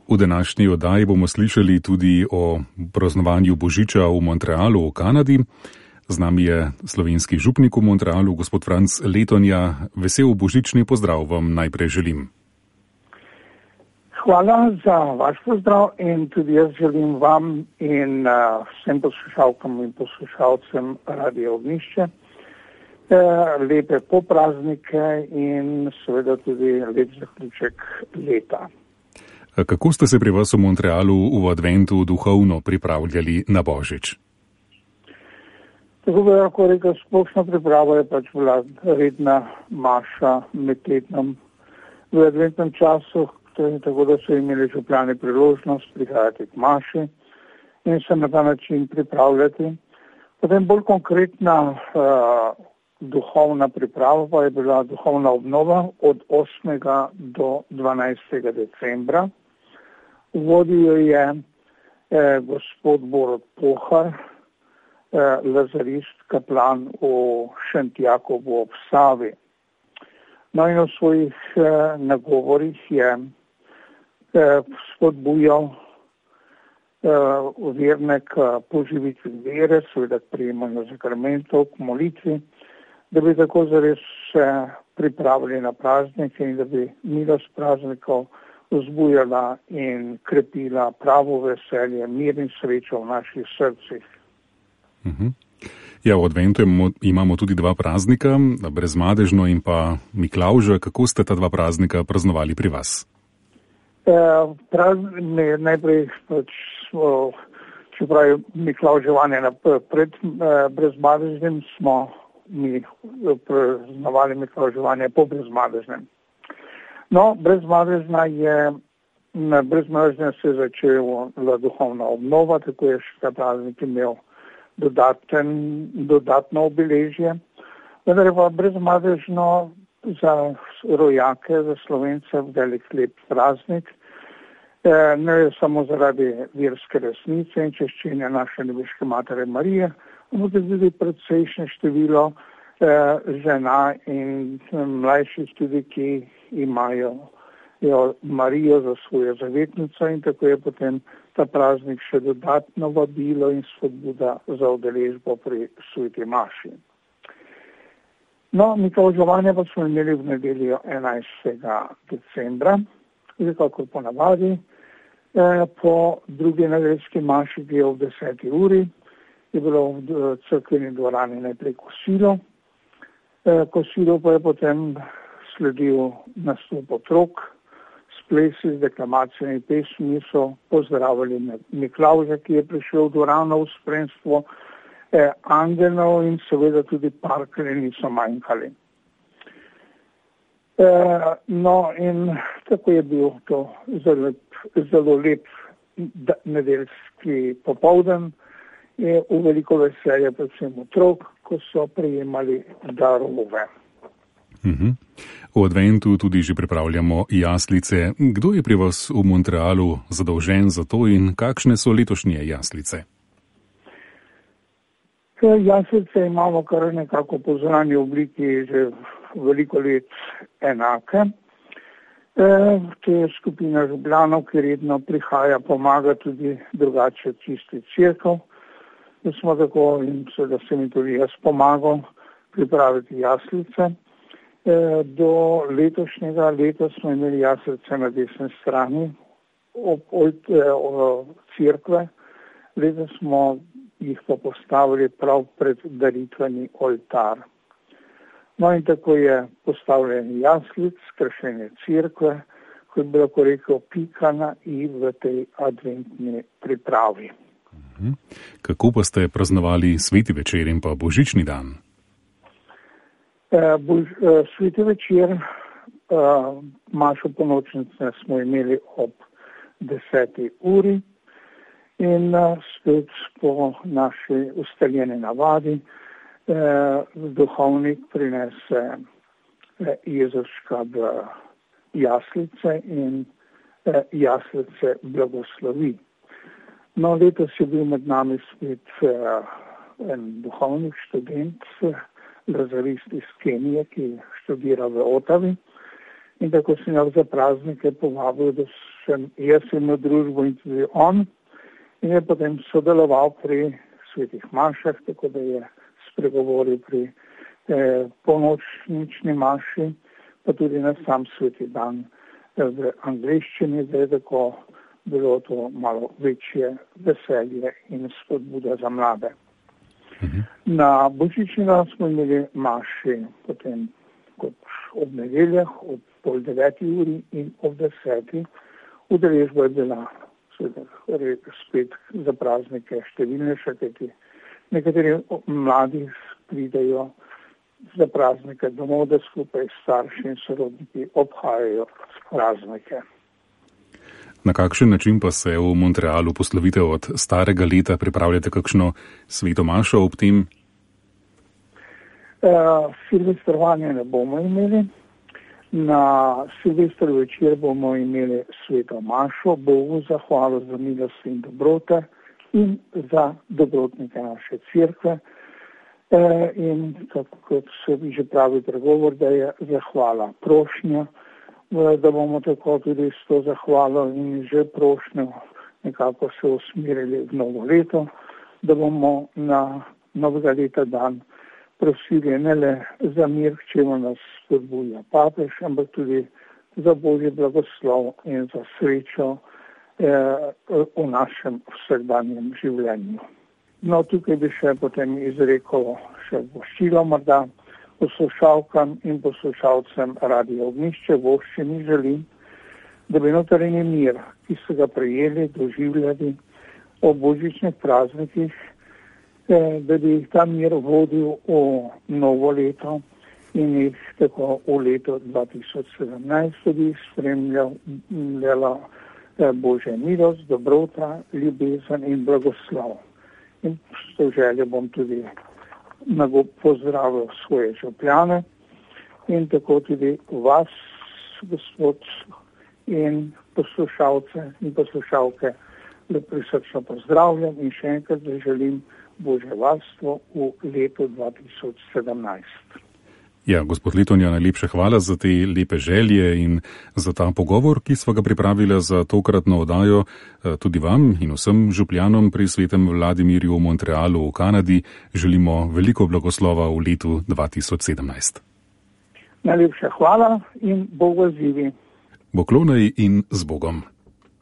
V današnji oddaji bomo slišali tudi o praznovanju Božiča v Montrealu v Kanadi. Z nami je slovenski župnik v Montrealu, gospod Franc Letonja. Vesel božični pozdrav vam najprej želim. Hvala za vaš pozdrav in tudi jaz želim vam in vsem poslušalkam in poslušalcem Radio Ognjišče lepe popraznike in seveda tudi lep zaključek leta. Kako ste se pri vas v Montrealu v adventu duhovno pripravljali na Božič? Tako bi lahko rekel, splošna priprava je pač bila redna maša med tednom v adventnem času, tako da so imeli župljani priložnost prihajati k maši in se na ta način pripravljati. Potem bolj konkretna duhovna priprava pa je bila duhovna obnova od 8. do 12. decembra. Vodil jo je gospod Borut Pohar, lazarist, kaplan v Šentjakobu ob Savi. No in v svojih nagovorih je spodbujal verne k poživitvi vere, seveda k prijemanju sakramentov, k molitvi, da bi tako zares pripravili na praznike in da bi milost praznikov vzbujala in krepila pravo veselje, mir in srečo v naših srcih. Ja, v adventu imamo tudi dva praznika, Brezmadežno in pa Miklavža. Kako ste ta dva praznika praznovali pri vas? Najprej, čeprav je Miklavževanje pred Brezmadežnim, smo mi praznovali Miklavževanje po Brezmadežnem. No, Brezmadežna se je začela duhovna obnova, tako je še ta praznik imel dodatno obeležje. Vendar je pa Brezmadežno za rojake, za Slovence velik lep praznik. Ne samo zaradi verske resnice in češčenja naše nebeške matere Marije, ampak tudi precejšnje število žena in mlajših tudi, ki imajo Marijo za svojo zavetnico in tako je potem ta praznik še dodatno vabilo in spodbuda za udeležbo pri sveti maši. No, Miklavževanje pa smo imeli v nedeljo 11. decembra, kakor ponavadi. Po drugi nedeljski maši, ki je ob 10. uri, je bilo v cerkveni dvorani najprej kosilo. Kosilo pa je potem sledil nastup otrok, s plesi, z deklamacijami, pesmi so pozdravili Miklavža, ki je prišel v dvorano v spremstvu angelov in seveda tudi parklje niso manjkali. No in tako je bil to zelo lep nedeljski popoldan in v veliko veselje predvsem otrok, ko so prejemali darove. V adventu tudi že pripravljamo jaslice. Kdo je pri vas v Montrealu zadolžen za to in kakšne so letošnje jaslice? Jaslice imamo kar nekako po zunanji obliki že veliko let enake. To je skupina Ljubljanov, ki redno prihaja, pomaga tudi drugače čisti cerkev. Da smo tako in da se mi tudi jaz pomagal pripraviti jaslice. Do letošnjega leta smo imeli jaslice na desni strani cerkve. Letos smo jih pa postavili prav pred daritveni oltar. No in tako je postavljen jaslic, skršenje cerkve, kot bi lahko rekel, pika na i v tej adventni pripravi. Kako pa ste praznovali sveti večer in pa božični dan? Sveti večer, mašo ponočnice smo imeli ob 10. uri in spet po naši ustaljeni navadi duhovnik prinese Jezuška v jaslice in jaslice blagoslovi. No, letos je bil med nami spet en duhovnik, študent, lazarist iz Kenije, ki študira v Otavi In tako si nas za praznike povabil, da sem jaz imel družbo in tudi on. In je potem sodeloval pri svetih mašah, tako da je spregovoril pri polnočnični maši, pa tudi na sam sveti dan v angleščini, da je tako bilo to malo večje veselje in spodbuda za mlade. Na božični dan smo imeli maši potem kot ob nedeljah, ob 8:30 in ob 10. Udeležba je bila spet za praznike številnejša, kajti nekateri mladi pridejo za praznike domov, da skupaj starši in sorodniki obhajajo praznike. Na kakšen način pa se v Montrealu poslovite od starega leta? Pripravljate kakšno sveto mašo ob tem? Silvestrovanja ne bomo imeli. Na Silvester večer bomo imeli sveto mašo, Bogu zahvalo za milost in dobrote in za dobrotnike naše cerkve. In kot se že pravi pregovor, da je zahvala prošnja, da bomo tako tudi s to zahvalo in že prošnjo nekako se usmerili v novo leto, da bomo na novega leta dan prosili ne le za mir, k čemu nas spodbuja papež, ampak tudi za Božji blagoslov in za srečo v našem vsakdanjem življenju. No, tukaj bi še potem izrekel še voščilo morda poslušalkam in poslušalcem Radio Ognjišče. Voščini želim, da bi notranji mir, ki so ga prejeli, doživljali ob božičnih praznikih, da bi jih ta mir vodil v novo leto in jih tako v leto 2017 tudi spremljala Božja milost, dobrota, ljubezen in blagoslov. In s to željo bom tudi pozdravil svoje župljane in tako tudi vas, gospod, in poslušalce in poslušalke, da prisrčno pozdravljam in še enkrat želim Božje varstvo v letu 2017. Ja, gospod Letonja, najlepša hvala za te lepe želje in za ta pogovor, ki sva ga pripravila za tokratno oddajo. Tudi vam in vsem župljanom pri svetem Vladimirju v Montrealu v Kanadi želimo veliko blagoslova v letu 2017. Najlepša hvala in Bog vas živi. Poklonaj in z Bogom.